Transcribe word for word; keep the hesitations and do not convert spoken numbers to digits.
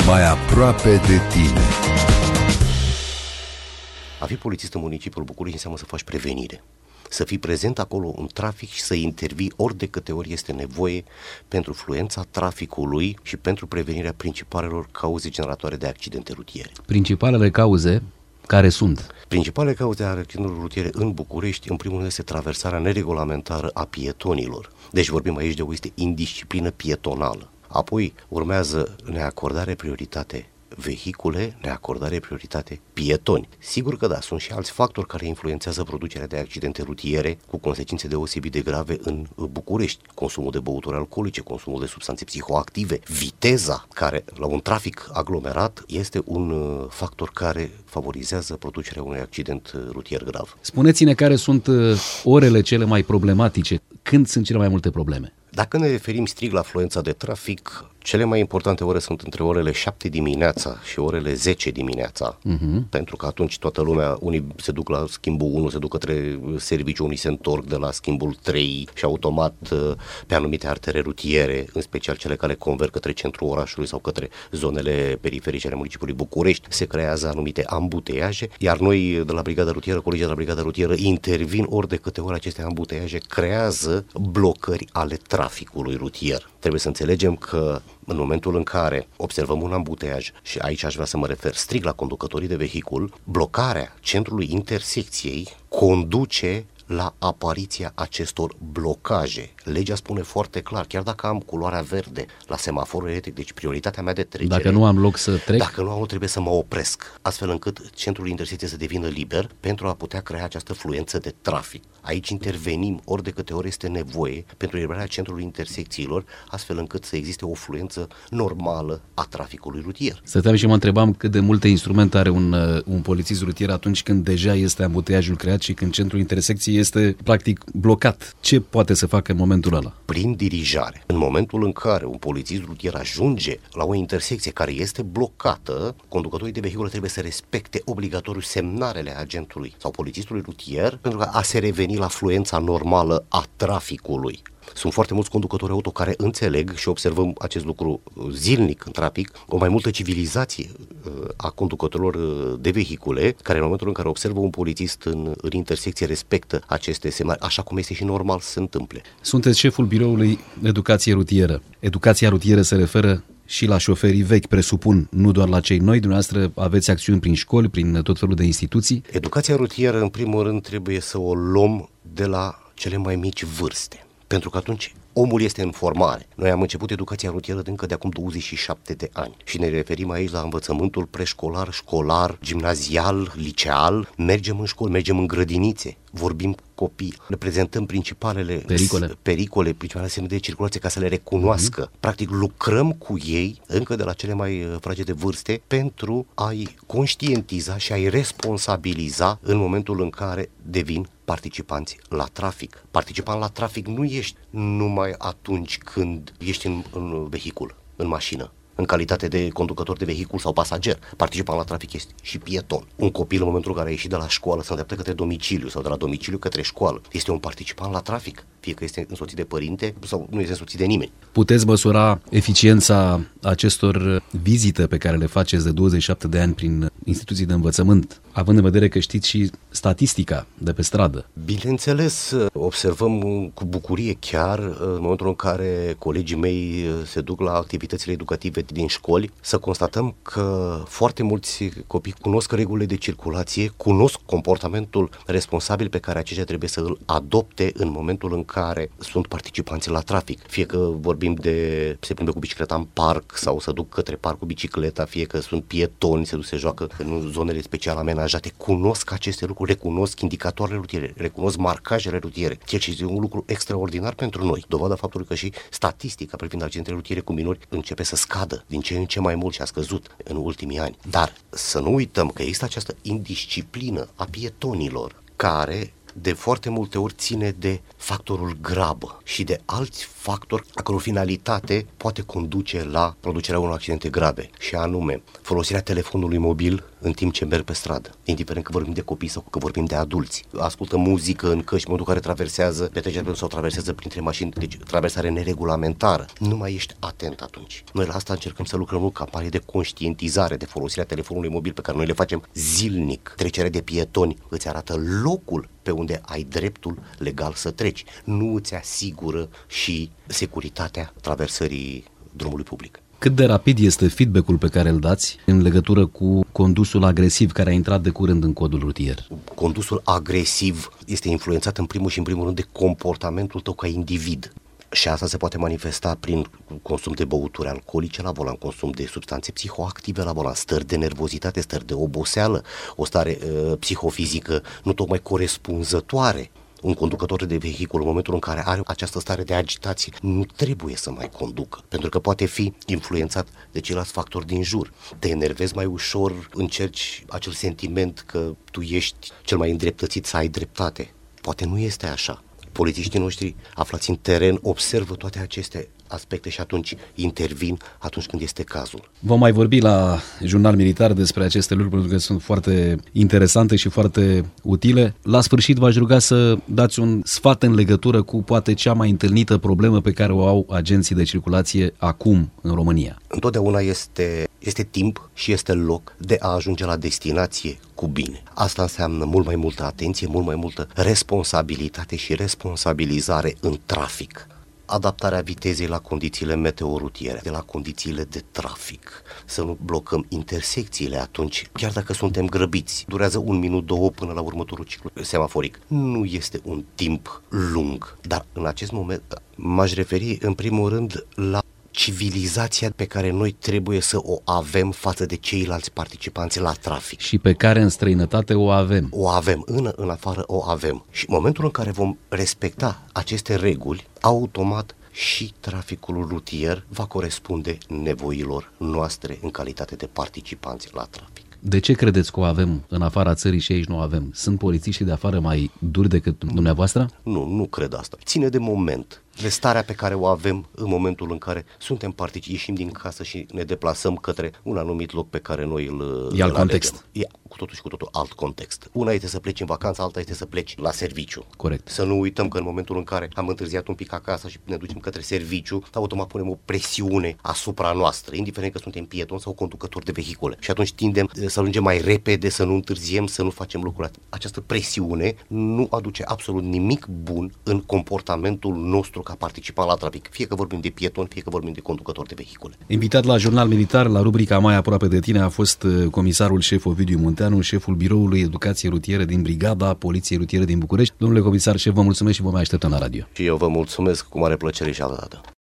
mai aproape de tine. A fi polițist în municipiul București înseamnă să faci prevenire. Să fii prezent acolo în trafic și să intervii ori de câte ori este nevoie pentru fluența traficului și pentru prevenirea principalelor cauze generatoare de accidente rutiere. Principalele cauze care sunt? Principalele cauze ale accidentelor rutiere în București, în primul rând, este traversarea neregulamentară a pietonilor. Deci vorbim aici de o este indisciplină pietonală. Apoi urmează neacordare prioritate vehicule, neacordare prioritate pietoni. Sigur că da, sunt și alți factori care influențează producerea de accidente rutiere cu consecințe deosebit de grave în București. Consumul de băuturi alcoolice, consumul de substanțe psihoactive, viteza, care la un trafic aglomerat este un factor care favorizează producerea unui accident rutier grav. Spuneți-ne care sunt orele cele mai problematice, când sunt cele mai multe probleme? Dacă ne referim strict la fluența de trafic, cele mai importante ore sunt între orele șapte dimineața și orele zece dimineața, uh-huh. pentru că atunci toată lumea, unii se duc la schimbul unu, se duc către serviciu, unii se întorc de la schimbul trei și automat pe anumite artere rutiere, în special cele care converg către centrul orașului sau către zonele periferice ale municipiului București, se creează anumite ambuteiaje, iar noi de la Brigada Rutieră, colegii de la Brigada Rutieră intervin ori de câte ori aceste ambuteiaje creează blocări ale traficului rutier. Trebuie să înțelegem că în momentul în care observăm un ambuteiaj, și aici aș vrea să mă refer strict la conducătorii de vehicul, blocarea centrului intersecției conduce la apariția acestor blocaje. Legea spune foarte clar, chiar dacă am culoarea verde la semaforul electric, deci prioritatea mea de trecere, dacă nu am loc să trec, dacă nu am loc, trebuie să mă opresc, astfel încât centrul intersecției să devină liber pentru a putea crea această fluență de trafic. Aici intervenim ori de câte ori este nevoie pentru eliberarea centrului intersecțiilor, astfel încât să existe o fluență normală a traficului rutier. Stăteam și mă întrebam cât de multe instrumente are un, un polițist rutier atunci când deja este ambuteiajul creat și când centrul intersecției este practic blocat. Ce poate să facă în momentul ăla? Prin dirijare. În momentul în care un polițist rutier ajunge la o intersecție care este blocată, conducătorii de vehicule trebuie să respecte obligatoriu semnalele agentului sau polițistului rutier pentru a se reveni la fluența normală a traficului. Sunt foarte mulți conducători auto care înțeleg și observăm acest lucru zilnic în trafic, o mai multă civilizație a conducătorilor de vehicule, care în momentul în care observă un polițist în, în intersecție respectă aceste semnale, așa cum este și normal să se întâmple. Sunteți șeful biroului Educație Rutieră. Educația rutieră se referă și la șoferii vechi, presupun, nu doar la cei noi. Dumneavoastră aveți acțiuni prin școli, prin tot felul de instituții. Educația rutieră, în primul rând, trebuie să o luăm de la cele mai mici vârste, pentru că atunci omul este în formare. Noi am început educația rutieră încă de acum douăzeci și șapte de ani și ne referim aici la învățământul preșcolar, școlar, gimnazial, liceal. Mergem în școli, mergem în grădinițe, vorbim copii, le prezentăm principalele pericole, pericole principalele semne de circulație ca să le recunoască. Mm-hmm. Practic lucrăm cu ei încă de la cele mai fragede vârste pentru a-i conștientiza și a-i responsabiliza în momentul în care devin participanți la trafic. Participant la trafic nu ești numai atunci când ești în, în vehicul, în mașină, în calitate de conducător de vehicul sau pasager. Participant la trafic este și pieton. Un copil în momentul în care a ieșit de la școală să îndreaptă către domiciliu sau de la domiciliu către școală este un participant la trafic, fie că este însoțit de părinte sau nu este însoțit de nimeni. Puteți măsura eficiența acestor vizite pe care le faceți de douăzeci și șapte de ani prin instituții de învățământ, având în vedere că știți și statistica de pe stradă? Bineînțeles, observăm cu bucurie chiar în momentul în care colegii mei se duc la activitățile educative din școli, să constatăm că foarte mulți copii cunosc regulile de circulație, cunosc comportamentul responsabil pe care aceștia trebuie să îl adopte în momentul în care sunt participanți la trafic. Fie că vorbim de se plimbe cu bicicleta în parc sau să duc către parc cu bicicleta, fie că sunt pietoni, se duc se joacă în zonele special amenajate, cunosc aceste lucruri, recunosc indicatoarele rutiere, recunosc marcajele rutiere, ceea ce este un lucru extraordinar pentru noi. Dovada faptului că și statistica privind accidentele rutiere cu minori începe să scadă din ce în ce mai mult și a scăzut în ultimii ani. Dar să nu uităm că există această indisciplină a pietonilor care de foarte multe ori ține de factorul grabă și de alți factori a căror finalitate poate conduce la producerea unor accidente grave, și anume folosirea telefonului mobil în timp ce merg pe stradă, indiferent că vorbim de copii sau că vorbim de adulți. Ascultă muzică în căști în momentul în care traversează petrecerea sau traversează printre mașini, deci traversare neregulamentară. Nu mai ești atent atunci. Noi la asta încercăm să lucrăm în campanie de conștientizare, de folosirea telefonului mobil pe care noi le facem zilnic. Trecerea de pietoni îți arată locul pe unde ai dreptul legal să treci. Nu îți asigură și securitatea traversării drumului public. Cât de rapid este feedback-ul pe care îl dați în legătură cu condusul agresiv care a intrat de curând în codul rutier? Condusul agresiv este influențat în primul și în primul rând de comportamentul tău ca individ. Și asta se poate manifesta prin consum de băuturi alcoolice la volan, consum de substanțe psihoactive la volan, stări de nervozitate, stări de oboseală, o stare uh, psihofizică nu tocmai corespunzătoare. Un conducător de vehicul, în momentul în care are această stare de agitație, nu trebuie să mai conducă, pentru că poate fi influențat de ceilalți factori din jur. Te enervezi mai ușor, încerci acel sentiment că tu ești cel mai îndreptățit să ai dreptate. Poate nu este așa. Polițiștii noștri aflați în teren observă toate aceste aspecte și atunci intervin atunci când este cazul. Vom mai vorbi la Jurnal Militar despre aceste lucruri pentru că sunt foarte interesante și foarte utile. La sfârșit v-aș ruga să dați un sfat în legătură cu poate cea mai întâlnită problemă pe care o au agenții de circulație acum în România. Întotdeauna este, este timp și este loc de a ajunge la destinație cu bine. Asta înseamnă mult mai multă atenție, mult mai multă responsabilitate și responsabilizare în trafic. Adaptarea vitezei la condițiile meteorutiere, de la condițiile de trafic, să nu blocăm intersecțiile atunci, chiar dacă suntem grăbiți. Durează un minut, două până la următorul ciclu semaforic. Nu este un timp lung, dar în acest moment m-aș referi în primul rând la civilizația pe care noi trebuie să o avem față de ceilalți participanți la trafic. Și pe care în străinătate o avem. O avem, în, în afară o avem. Și în momentul în care vom respecta aceste reguli, automat și traficul rutier va corespunde nevoilor noastre în calitate de participanți la trafic. De ce credeți că o avem în afara țării și aici nu o avem? Sunt polițiștii de afară mai duri decât dumneavoastră? Nu, nu cred asta. Ține de moment, de starea pe care o avem în momentul în care suntem participi, ieșim din casă și ne deplasăm către un anumit loc pe care noi îl E alt context. E cu totul și cu totul alt context. Una este să pleci în vacanță, alta este să pleci la serviciu. Corect. Să nu uităm că în momentul în care am întârziat un pic acasă și ne ducem către serviciu, automat punem o presiune asupra noastră, indiferent că suntem pietoni sau conducători de vehicule. Și atunci tindem să ajungem mai repede, să nu întârziem, să nu facem lucrurile. Această presiune nu aduce absolut nimic bun în comportamentul nostru ca participant la trafic, fie că vorbim de pietoni, fie că vorbim de conducători de vehicule. Invitat la Jurnal Militar, la rubrica Mai aproape de tine, a fost comisarul șef Ovidiu Munteanu, șeful Biroului Educație Rutieră din Brigada Poliției Rutiere din București. Domnule comisar șef, vă mulțumesc și vă mai așteptăm la radio. Și eu vă mulțumesc cu mare plăcere și altă dată.